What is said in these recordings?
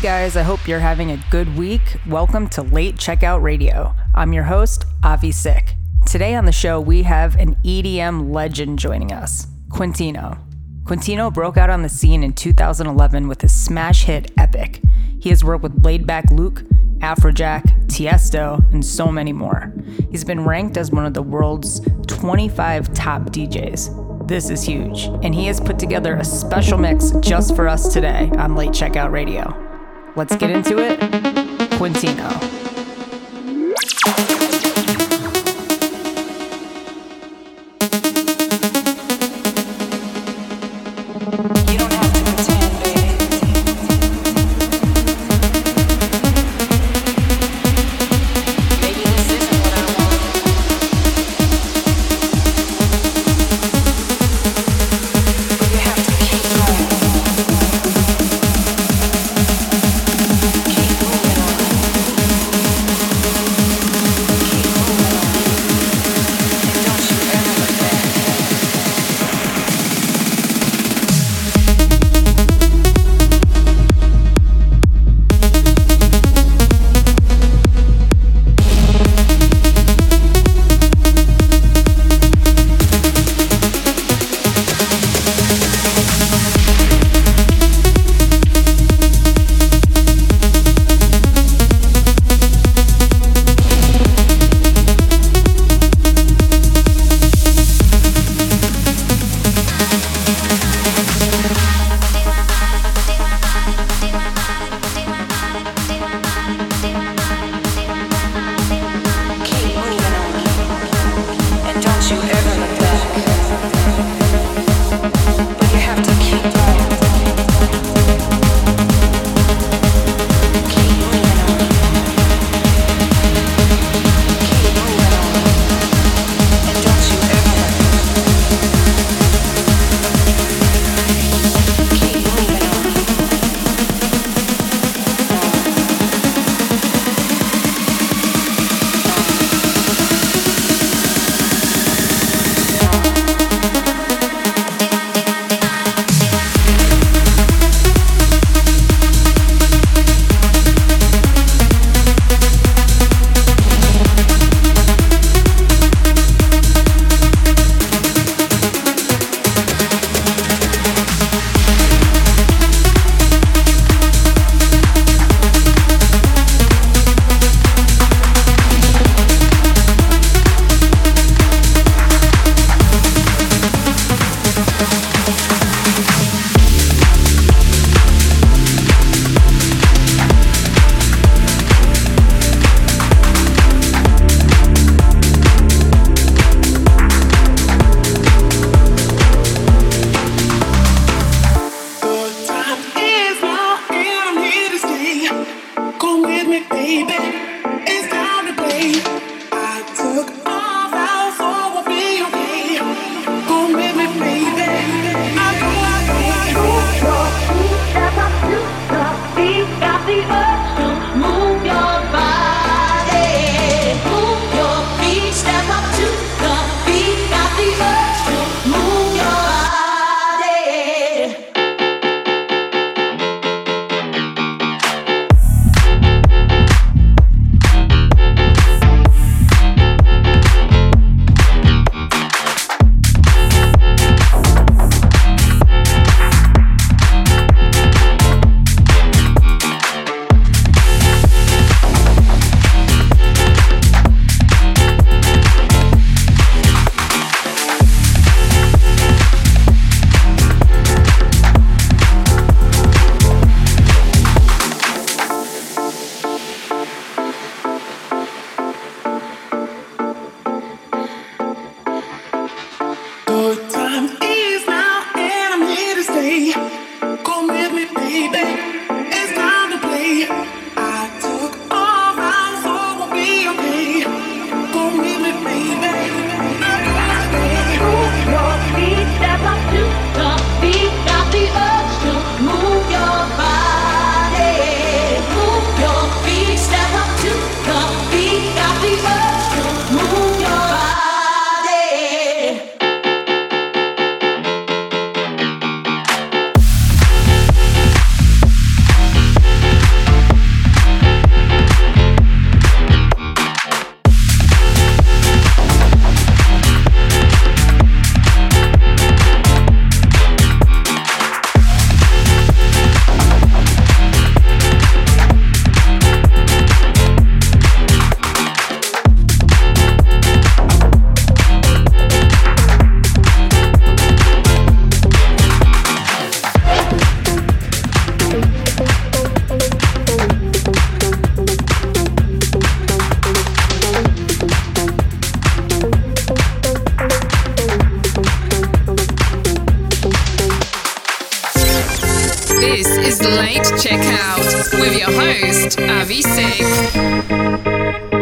guys, I hope you're having a good week. Welcome to Late Checkout Radio. I'm your host, Avi Sick. Today on the show, we have an EDM legend joining us, Quintino. Quintino broke out on the scene in 2011 with his smash hit Epic. He has worked with Laidback Luke, Afrojack, Tiesto, and so many more. He's been ranked as one of the world's 25 top DJs. This is huge, and he has put together a special mix just for us today on Late Checkout Radio. Let's get into it. Quintino. Avi Sick.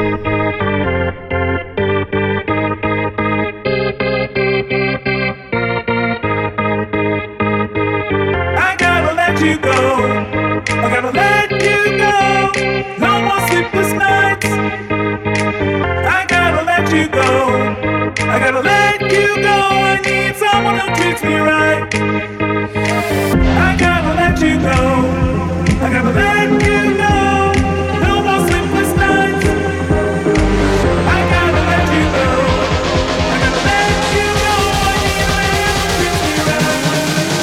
You go. I gotta let you go. No more sleepless nights. I gotta let you go. I gotta let you go. I need someone who treats me right. I gotta let you go. I gotta let you go. No more sleepless nights. I gotta let you go. I gotta let you go. I need a man who treats me right.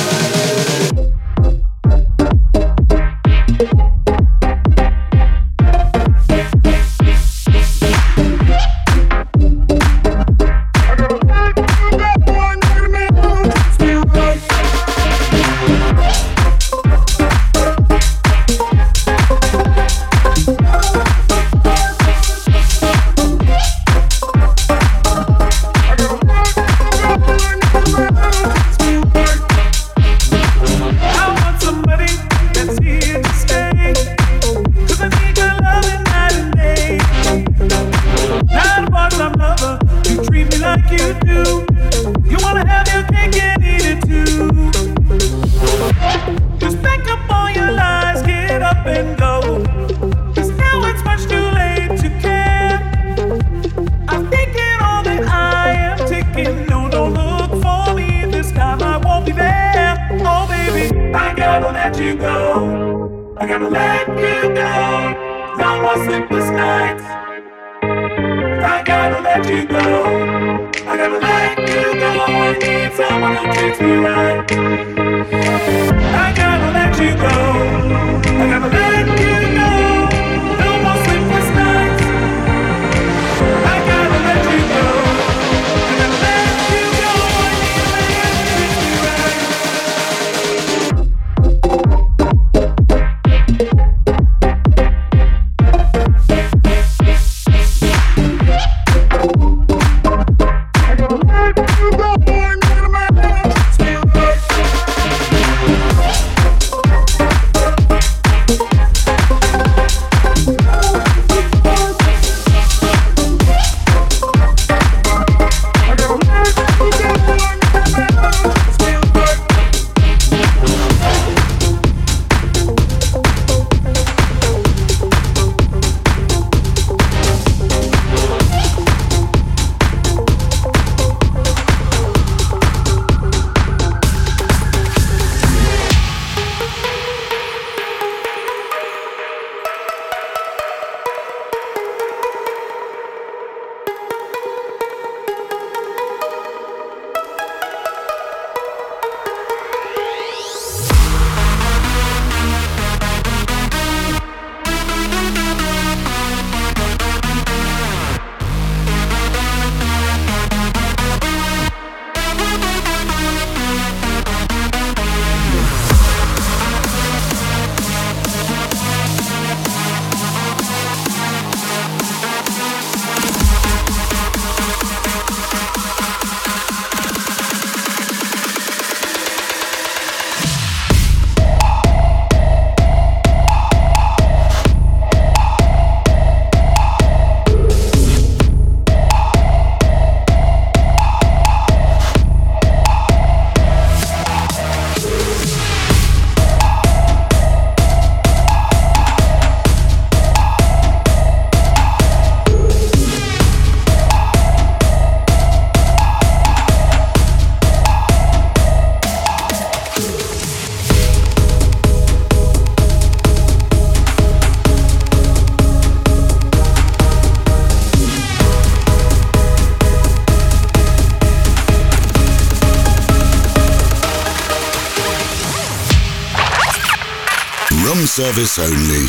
Room service only.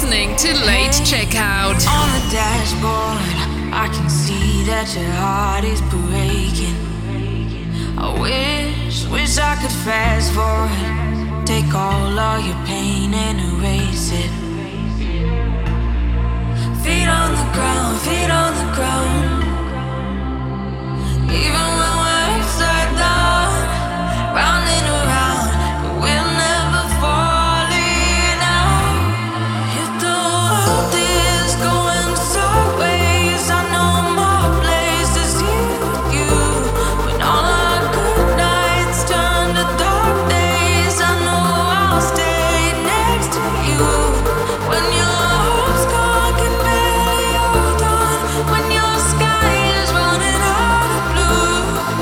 listening to Late Checkout. On the dashboard, I can see that your heart is breaking. I wish I could fast forward, take all of your pain and erase it. Feet on the ground, feet on the ground. Even when we're upside down, round and around, but we'll never falling out. If the world is going sideways, I know my place is here with you. When all our good nights turn to dark days, I know I'll stay next to you. When your hopes gone can barely hold on, when your sky is running out of blue.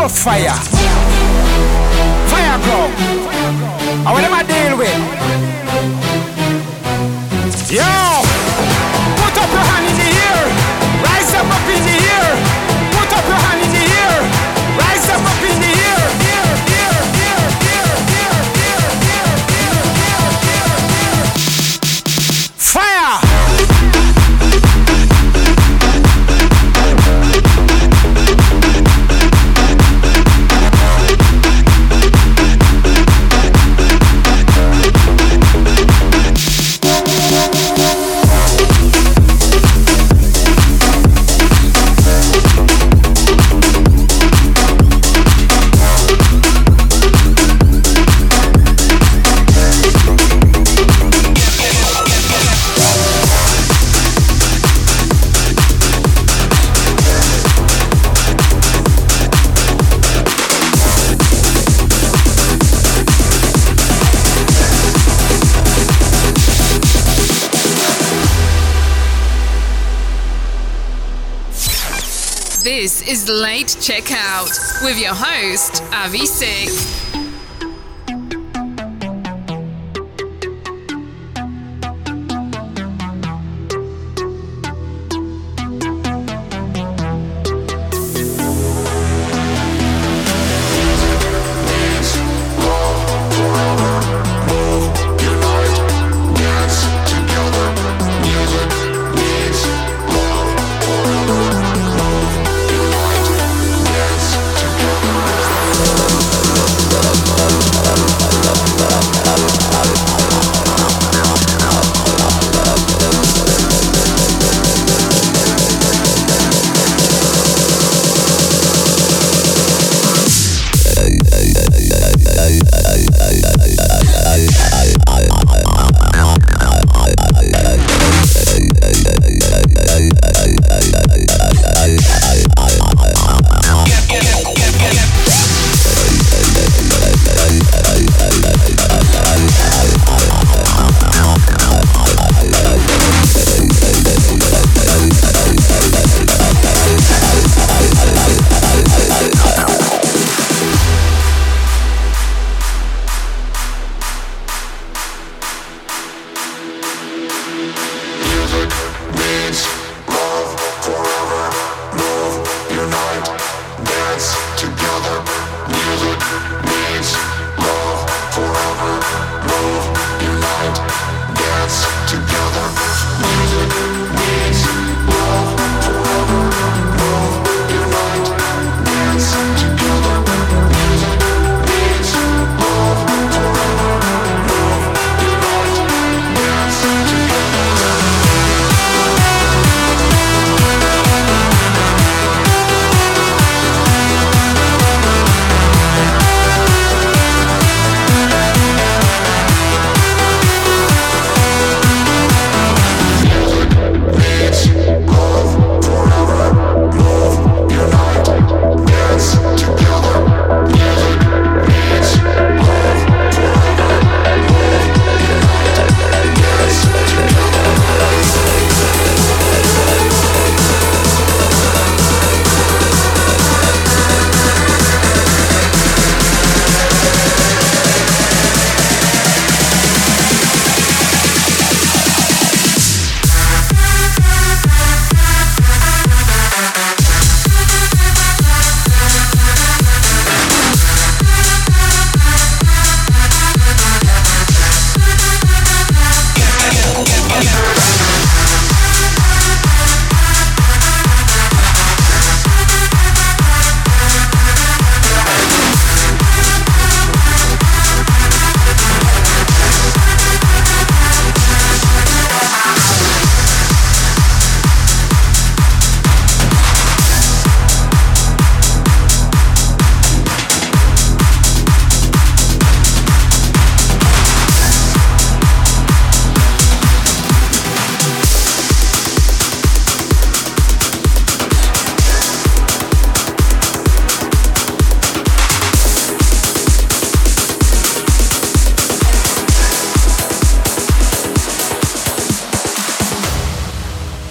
enough fire. Fire grow. And what am I deal with? Yo! Put up your hand in the air. Rise them up in the air. Put up your hand in the air. Rise them up in the air. Fire! This is Late Checkout with your host, Avi Sick.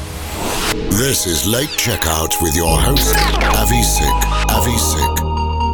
This is Late Checkout with your host, Avi Sick. Avi Sick.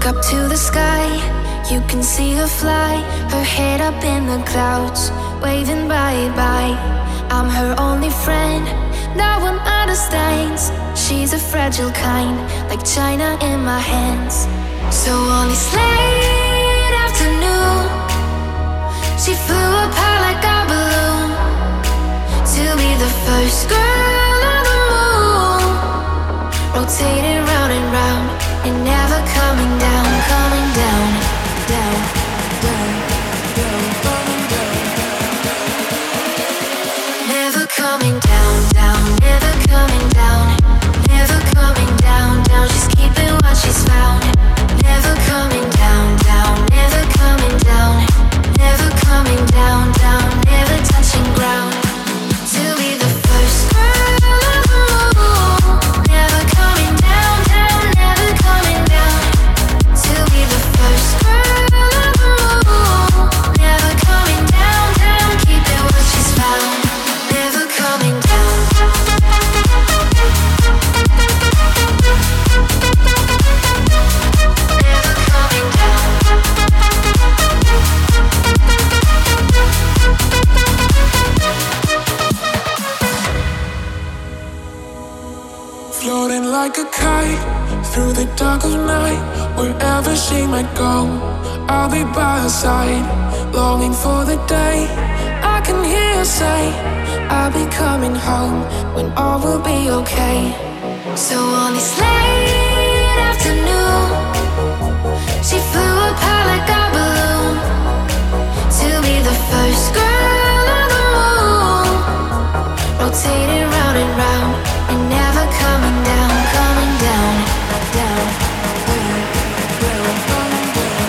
up to the sky, you can see her fly, her head up in the clouds, waving bye-bye. I'm her only friend, no one understands. She's a fragile kind, like china in my hands. So on this late afternoon, she flew apart like a balloon, to be the first girl on the moon, rotating round and round, and never coming down, coming down, down, down, down, coming down. Never coming down, down, never coming down, never coming down, down. She's keeping what she's found. Never coming down, down, never coming down, never coming down, down, never touching ground. To be the first girl on the moon, never coming down, down, never coming down. To be the first girl on the moon, never coming down, down, keeping what she's found. Never coming down. Never coming down. Floating like a kite through the dark of night, wherever she might go, I'll be by her side, longing for the day I can hear her say, I'll be coming home when all will be okay. So on this late afternoon, she flew apart like a balloon, to be the first girl on the moon, rotating round and round, and never coming down, coming down, down, down, down, coming down.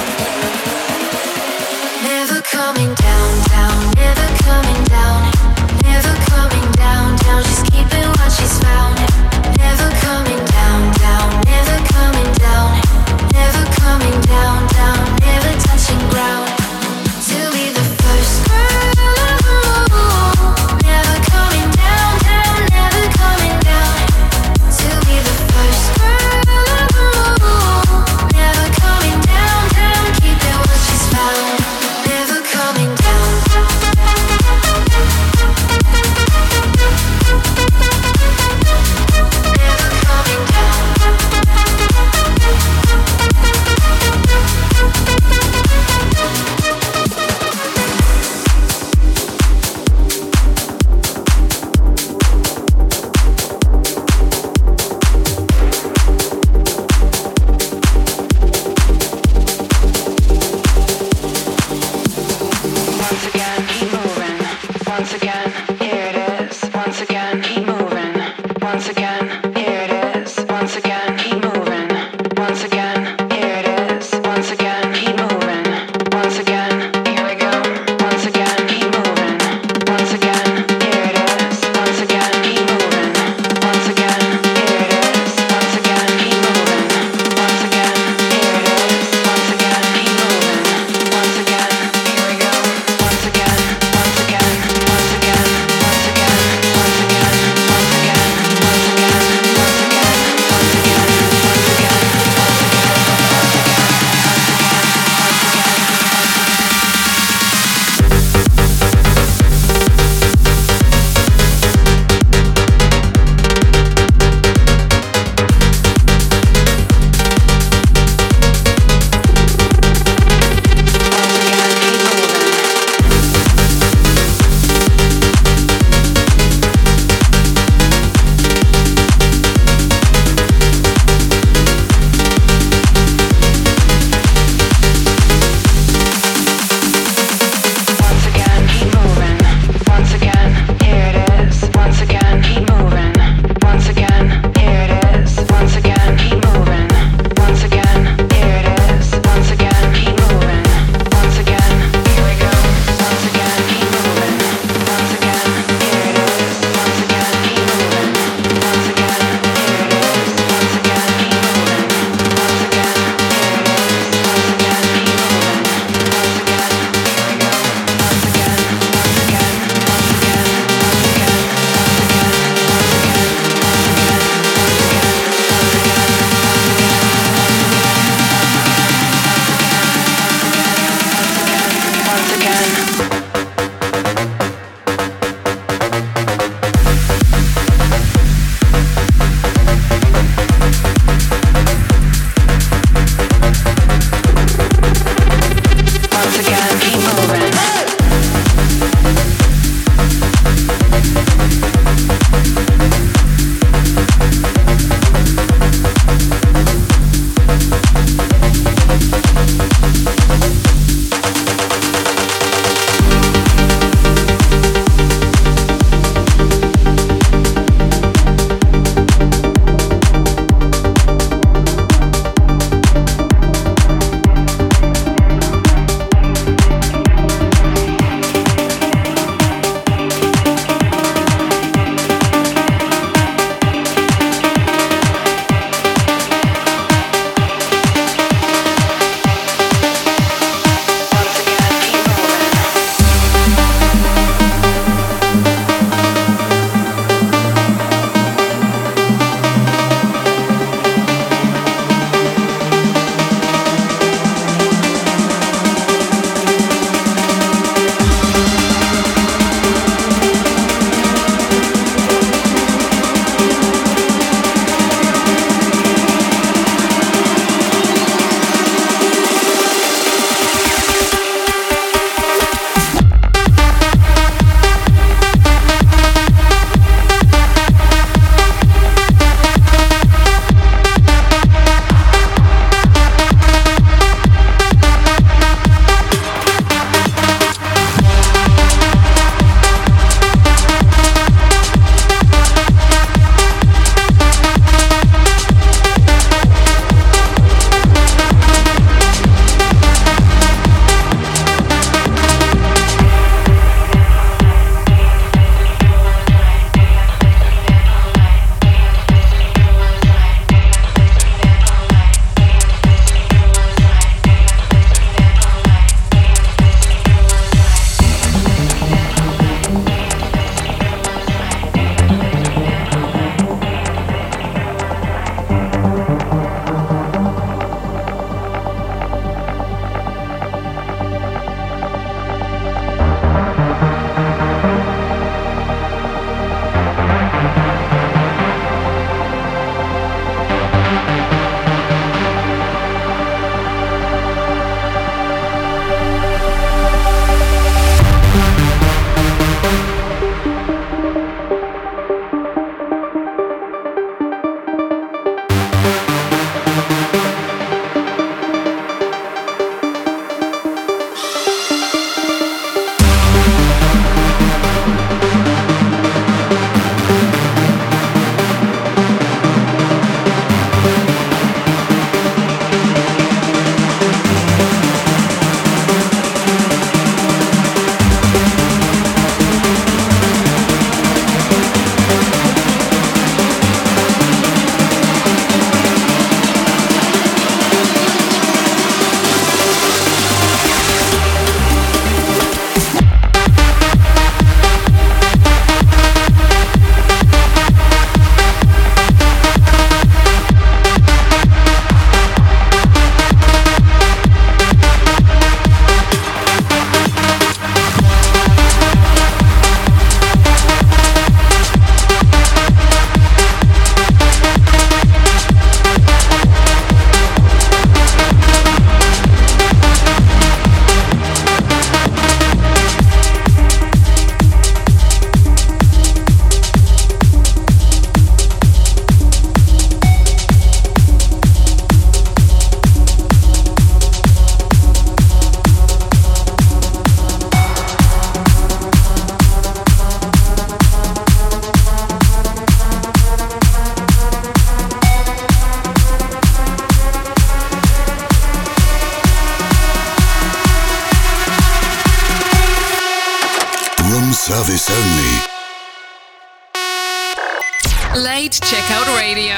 Never coming down, down, never coming down, never coming down, down. She's keeping what she's found. Never coming down, down, never coming down, never coming down, down, never touching ground. To be the first girl on the moon, never coming down, down, never coming down. To be the first girl on the moon, never coming down, down, keeping what she's found. Never coming down. Never coming down. Once again, keep moving. Once again, here it is. Once again, keep moving. Once again, here it is. Once again, keep moving. Once again, here it is. Once again, keep moving. Once again, here we go. Once again, keep moving. Once again, here it is. Once again, keep moving. Once again, here it is. Once again, keep moving. Once again, here it is. Once again, keep moving. Once again, here we go. Once again, once again, once again, once again, once again, once again, once again. service only. Late Checkout Radio.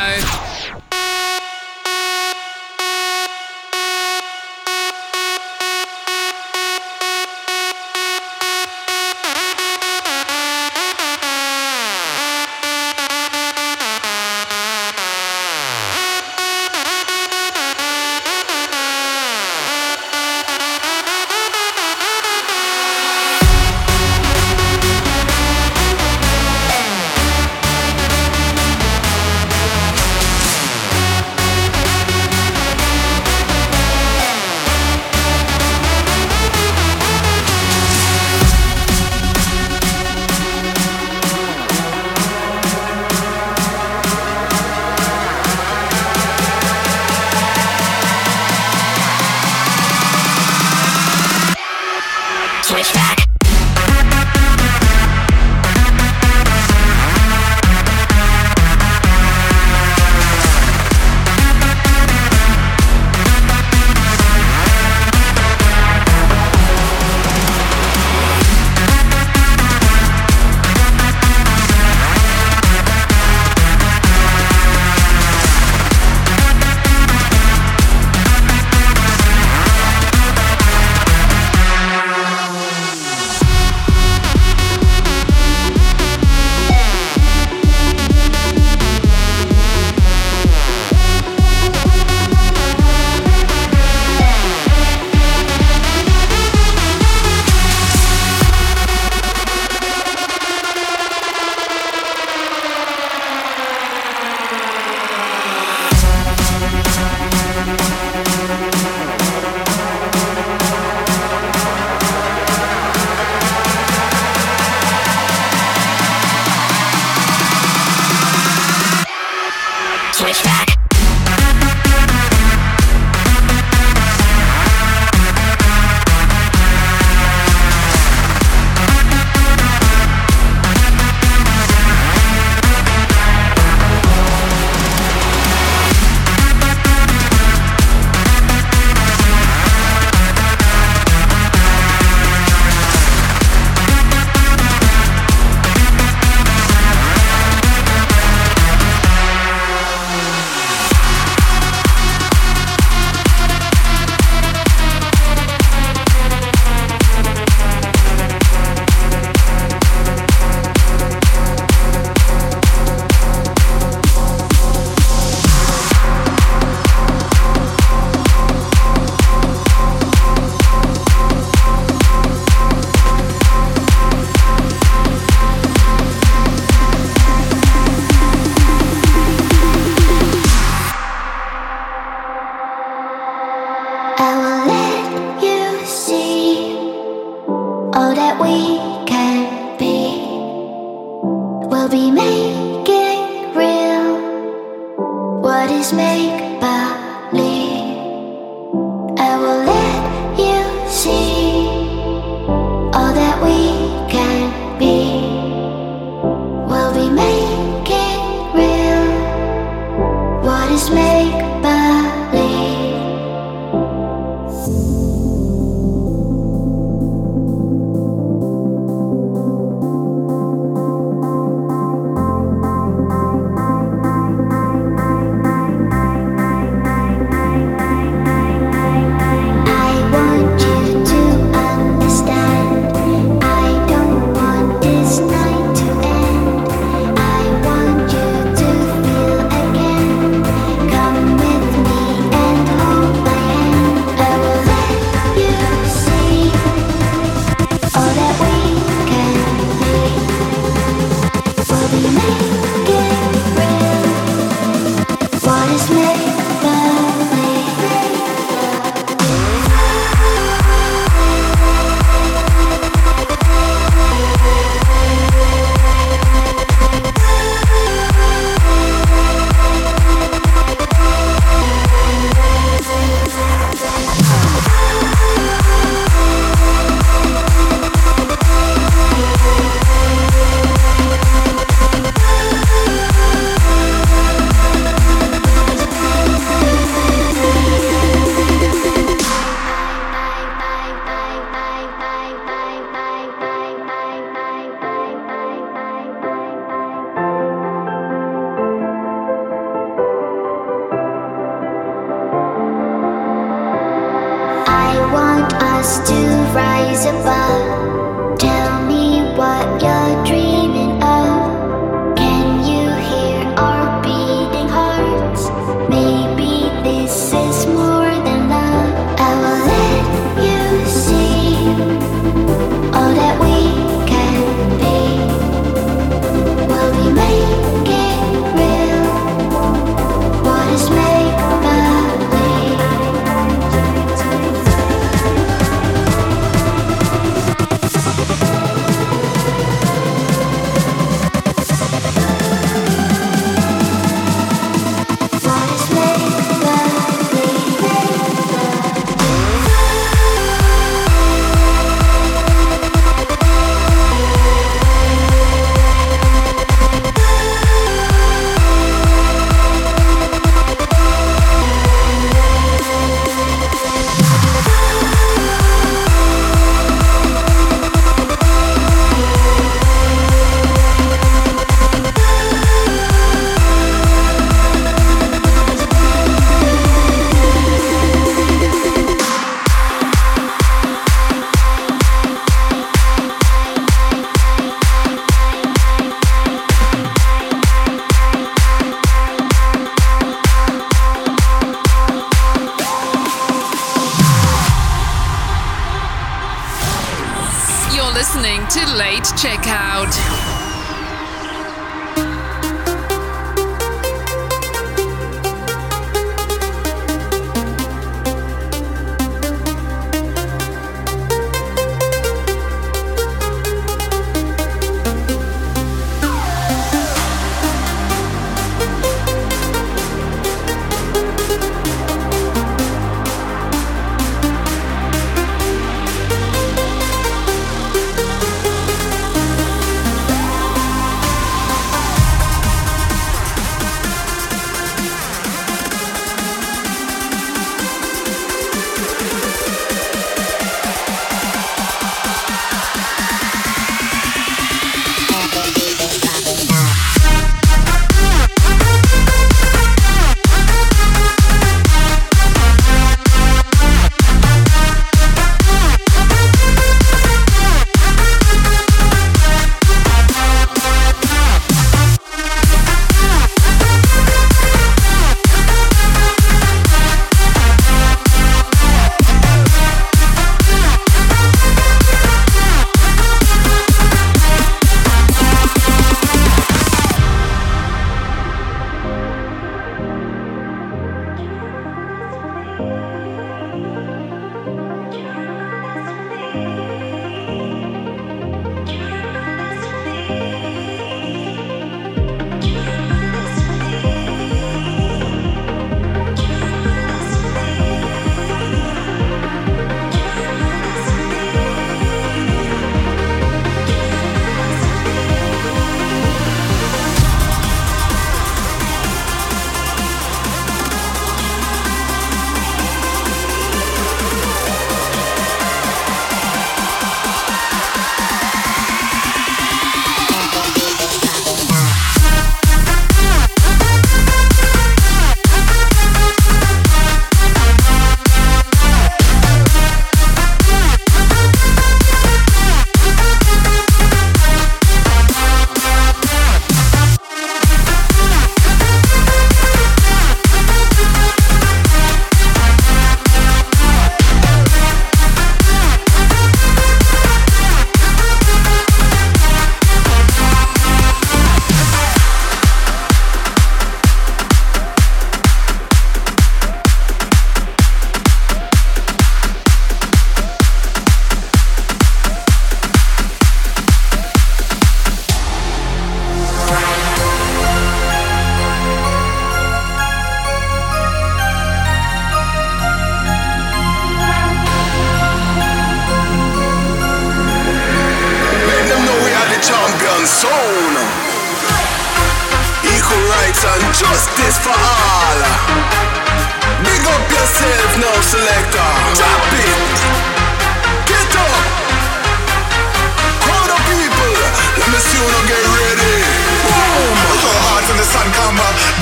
listening to Late Checkout.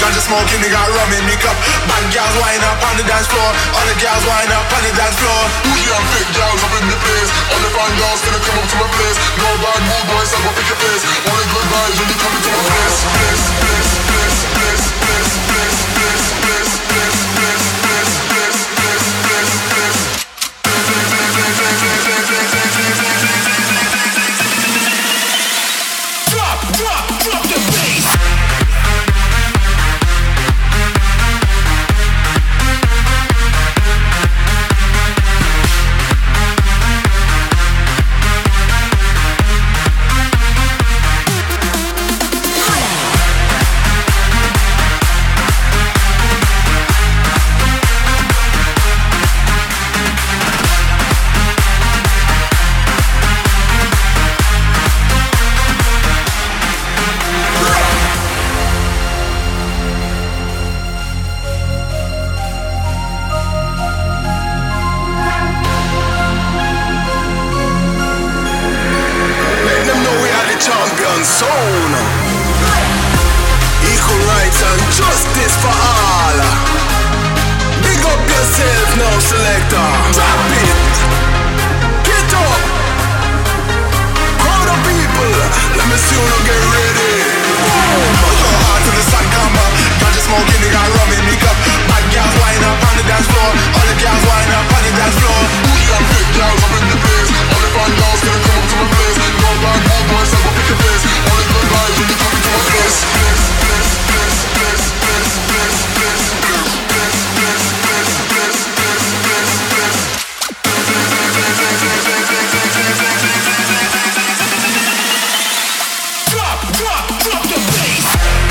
ganja smoking, they got rum in me cup. Bad girls wind up on the dance floor. All the girls wind up on the dance floor. Bougie and thick girls up in the place. All the fine girls gonna come up to my place. No bad mood boys, I go pick your face. Only good vibes when you come into my place. Place, place, place, place, place, place, place, place, place, place, place, place, place, place, place. Drop the bass. Champion sound. Equal rights and justice for all. Big up yourself now, selector. Drop it. Get up. Crowd of people. Let me see you get ready. Put your heart to the sun, come up. Ganja smoking, they got rum in me cup. Bad girls wind up on the dance floor. All the girls wind up on the dance floor. Bougie and big girls up in the place. All the fine girls gonna come up to my place. No bad mood boys, I go pick your face. Only good vibes when you come into my place. Place, place, place, place, place, place, place, place, place, place, place, place, place, place, place. Drop the bass.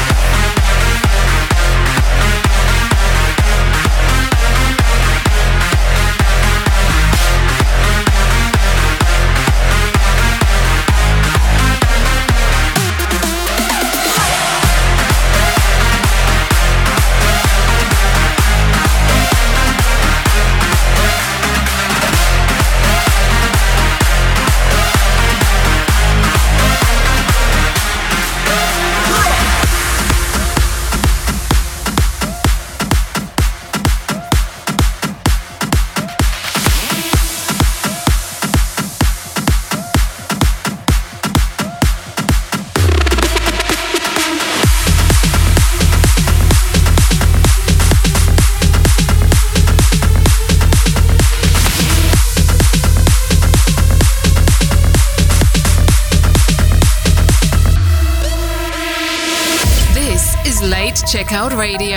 Checkout Radio.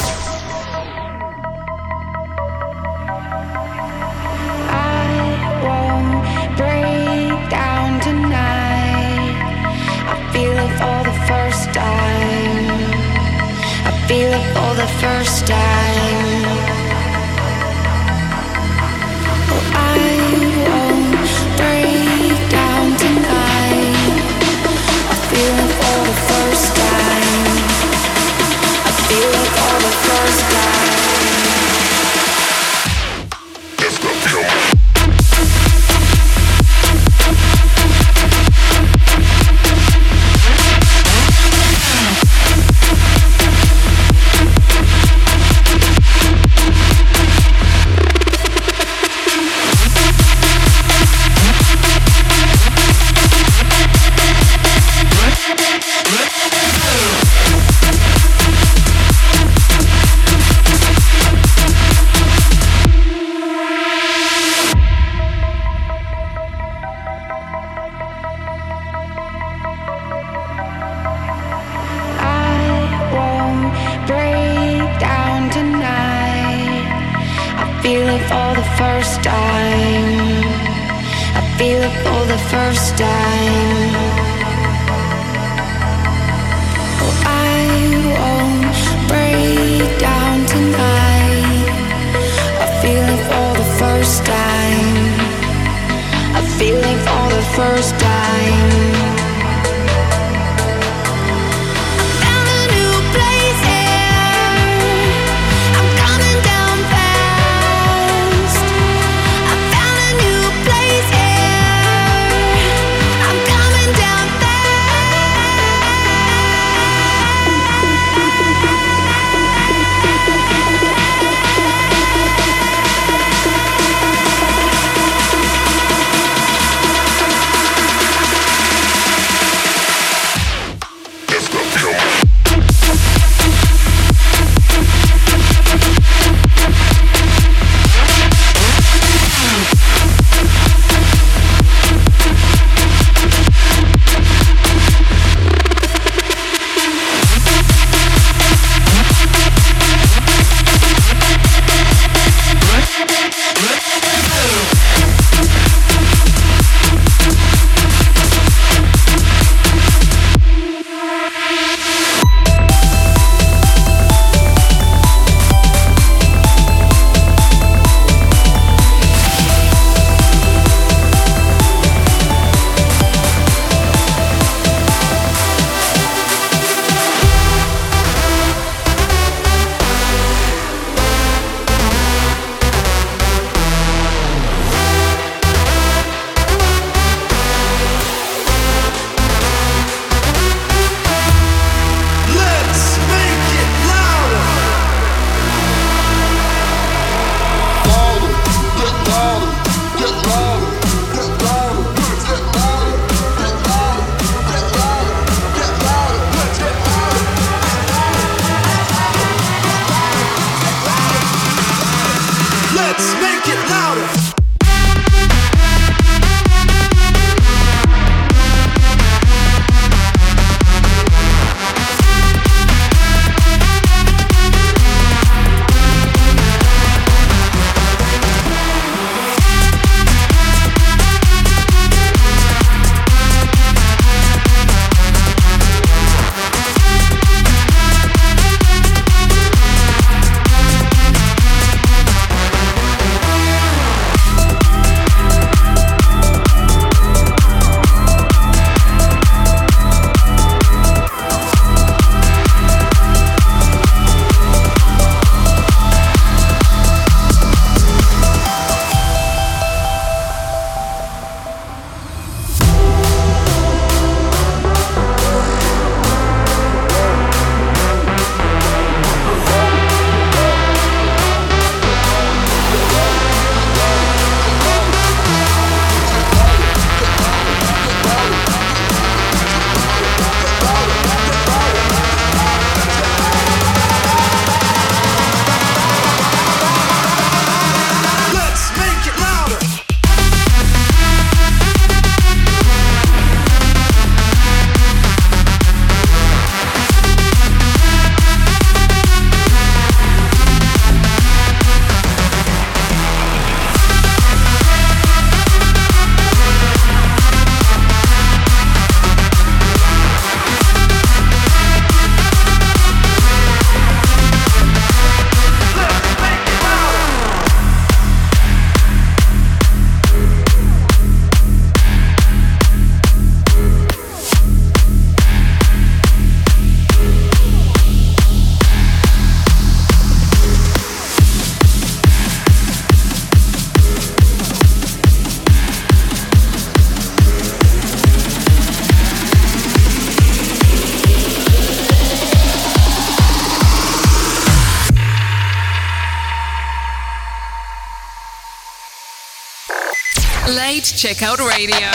First time, oh, I won't break down tonight. I feel it for the first time. I feel it for the first time. Let's go, come on. Down Late Checkout Radio.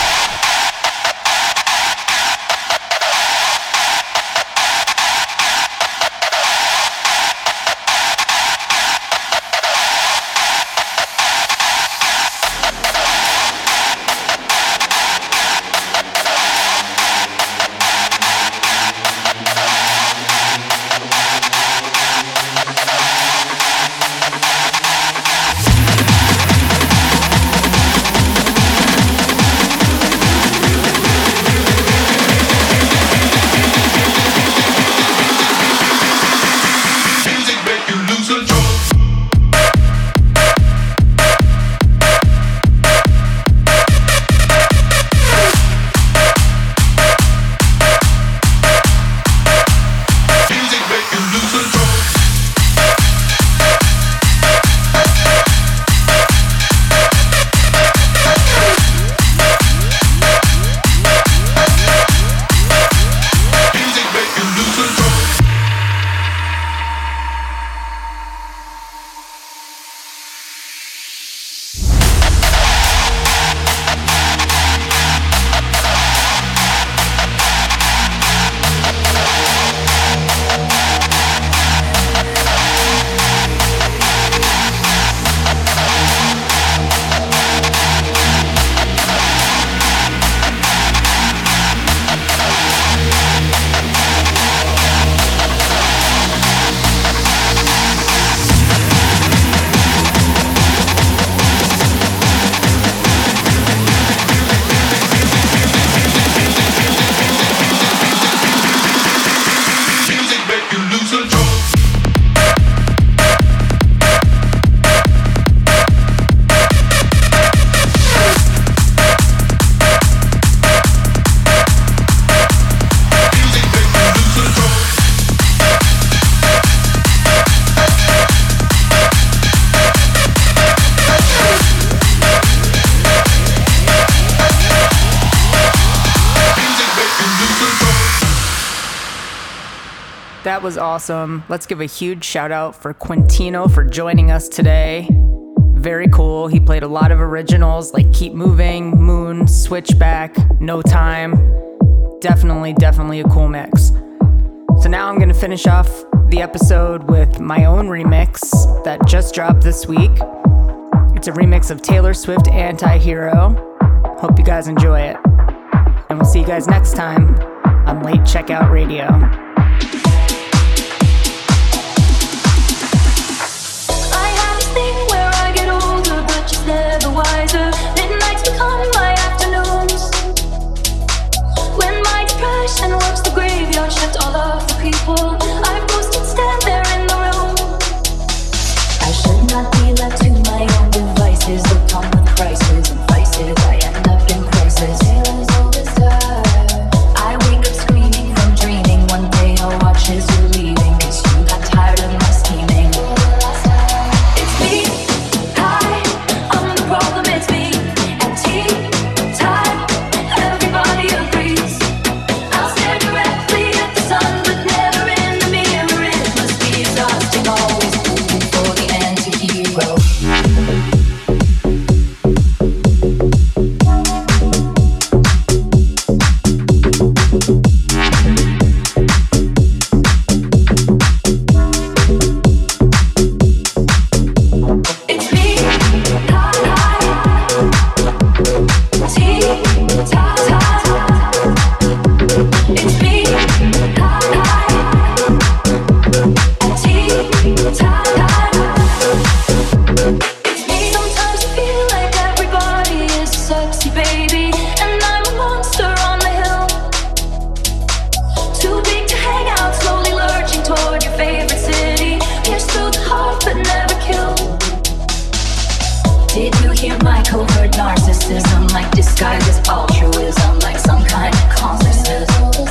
That was awesome. Let's give a huge shout out for Quintino for joining us today. Very cool. He played a lot of originals like Keep Moving, Moon, Switchback, No Time. Definitely a cool mix. So now I'm going to finish off the episode with my own remix that just dropped this week. It's a remix of Taylor Swift Anti-Hero. Hope you guys enjoy it. And we'll see you guys next time on Late Checkout Radio. Never wiser. Midnights become my afternoons. When my depression works the graveyard shift, all of the people I've ghosted stand there in the room. I should not be left to my own devices. They come with prices and vices. I end up in crisis. I wake up screaming from dreaming. One day I'll watch as you're leaving, 'cause you got tired of my scheming. It's me. Problem, it's me. At tea time, everybody agrees. I'll stare directly at the sun, but never in the mirror. It must be exhausting, always looking for the anti-hero. Narcissism, like disguised as altruism, like some kind of consciousness.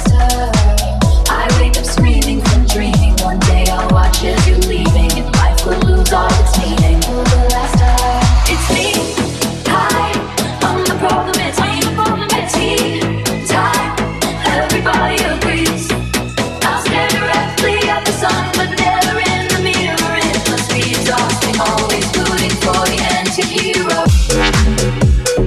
I wake up screaming from dreaming. One day I'll watch as you're leaving, and life will lose all its meaning. It's me. Hi, I'm the problem. It's me. It's me. Time. Everybody agrees. I'll stare directly at the sun, but never in the mirror. It must be exhausting, always rooting for the anti-hero.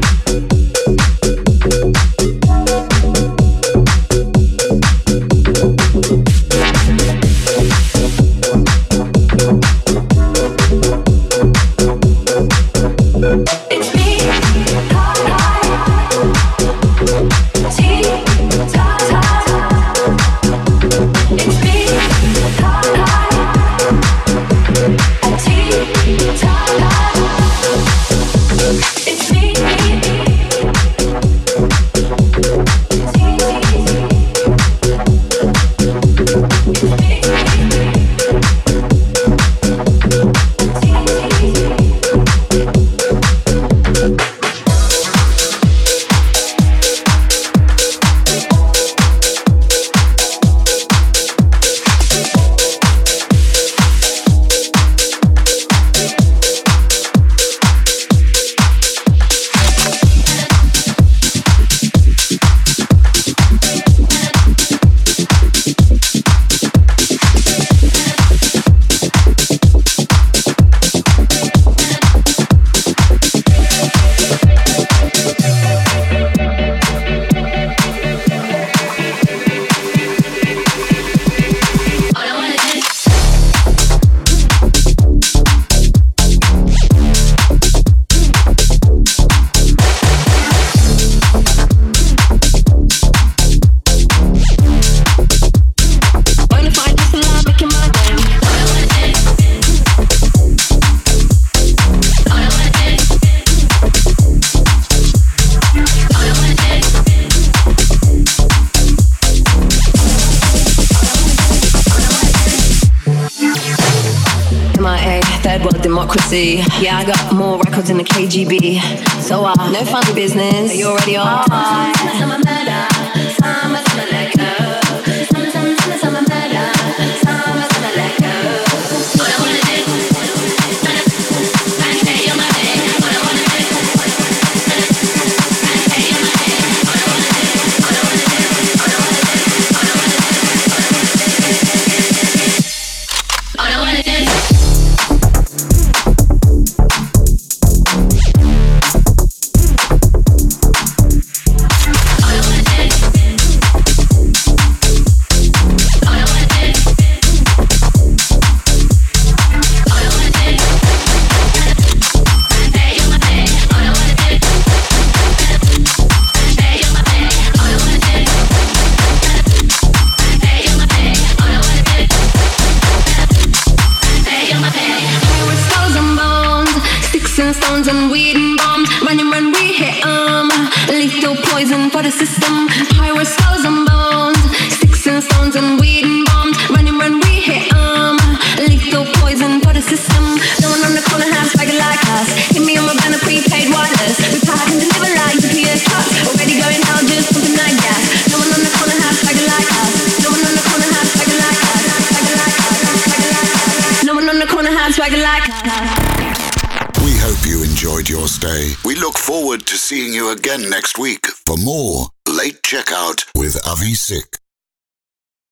MIA, third world democracy. Yeah, I got more records in the KGB. So no funny business. Are you already on? Summer murder, summer let go. Summer murder, summer let go. All I wanna do, pay your money. All I wanna do, pay your money. All I wanna do, all I wanna do, all I wanna do, all I wanna do, all I wanna do. And weed and bombs, running when we hit lethal poison for the system. Pyro skulls and bones, sticks and stones and weed and bombs, running when we hit lethal poison for the system. No one on the corner has swagger like us. Hit me on my banner, prepaid wireless. We pack and deliver like UPS trucks. Already going out, just pumping like gas. No one on the corner has swagger like us. No one on the corner has swagger like us. Swagger like us, swagger like us. No one on the corner has swagger like us. We hope you enjoyed your stay. We look forward to seeing you again next week for more Late Checkout with Avi Sick.